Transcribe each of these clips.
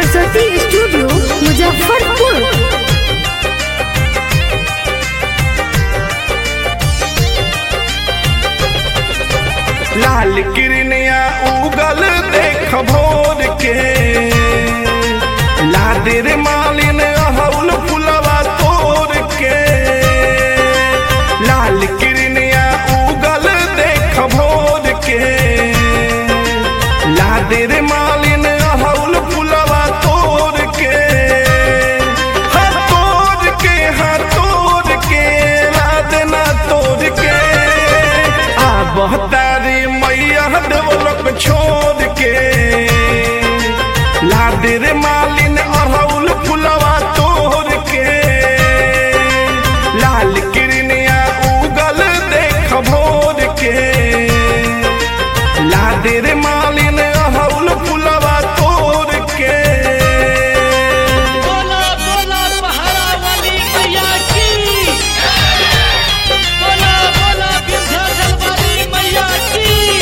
Saraswati studio Muzaffarpur. लाल किरनिया उगल देख भोर के, लादेर मालिन अहौल फुलवा तोड़ के। लाल किरनिया उगल देख भोर के, लादेर मालिन अहौल फुलवा तोड़ के। हाथ तोड़ के, हाथ तोड़ के, लादना तोड़ के। आ बहतारी मैया देवलोक छोड़ के, लादेर मालिन अहौल फुलवा तोड़ के। लाल किरनिया उगल देख भोर के, लादेर मालिन अहौल फुलवा तोड़ के। बोला बोला पहाड़ा वाली मैया की, बोला बोला विंध्याचल वाली मैया की।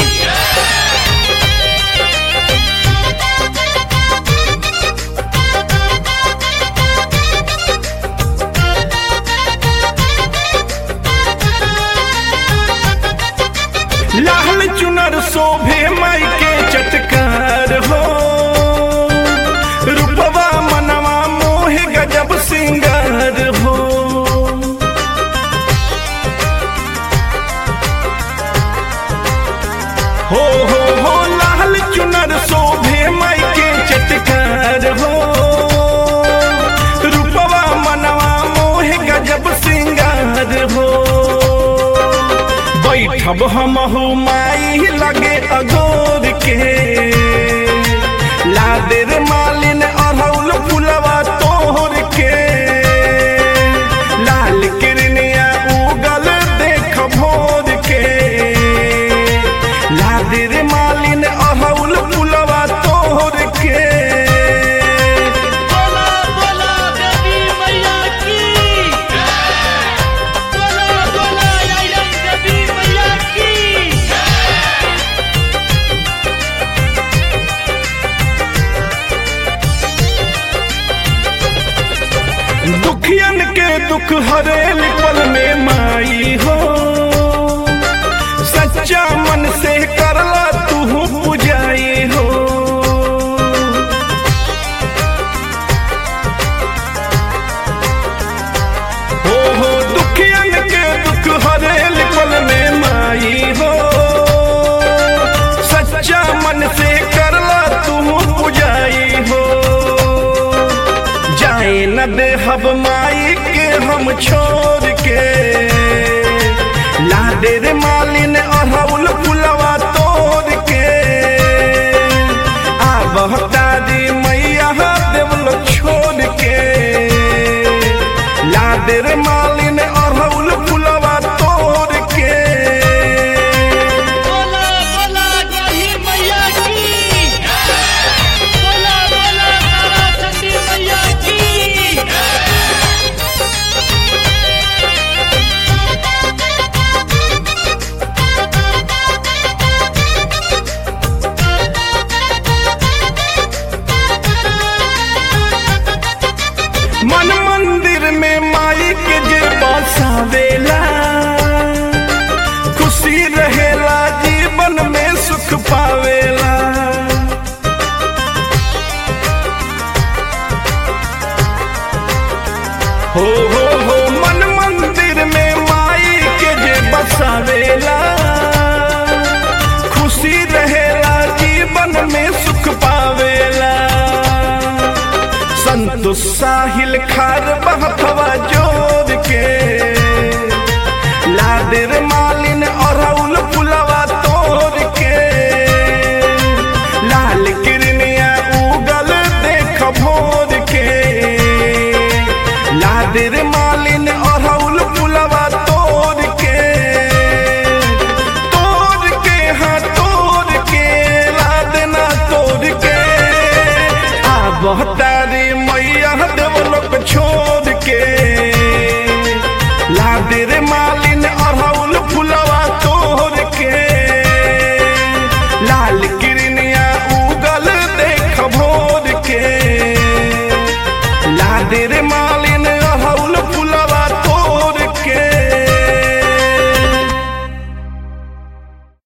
लाल चुनर शोभे माई के चटकार हो, रूपवा मनवा मोह गजब सिंगार हो। हो लाल चुनर शोभे माई के चटकार हो, रूपवा मनवा मोह गजब सिंगार हो। बैठब हमहु माई लगे अगोर के, लादेर मालिन अहौल फुलवा तोड़ के। लाल किरनिया उगल देख भोर के, लादेर मालिन अहौल फुलवा तोड़ के। बोला बोला देवी मैया की, बोला बोला आयरन देवी मैया की। दुखियन के दुख हरेल पल में माई हो, सच्चा मन से करला तू पुजाई हो। हो दुखियन के दुख हरेल पल में माई हो, सच्चा मन से करला तू पुजाई हो। जाए न देहब माई के हम छोड़ के, लादेर मालिन अहौल फुलवा तोड़ के। आ बहतारी मैया देवलोक छोड़ के, लादेर मालिन अहौल फुलवा तोड़ के। बोला बोला गही मैया की, बोला बोला तारा चंडी मैया की। मन मंदिर में माई के जे बसावेला, खुशी रहेला जीवन में सुख पावेला। हो मन मंदिर में माई के जे बसावेला, खुशी रहेला जीवन में सुख पावेला। संतोष साहिल खार बहथवा जोड़ के, लादेर मालिन अहौल फुलवा तोड़ के। लाल किरनिया उगल देख भोर के, लादेर मालिन अहौल फुलवा तोड़ के। तोड़ के, हाँ तोड़ के, लादना तोड़ के। आ बहतारी मैया देवलोक छोड़ के, लादेर मालिन अहौल फुलवा तोड़ के। लाल किरनिया उगल देख भोर के। के मालिन अहौल फुला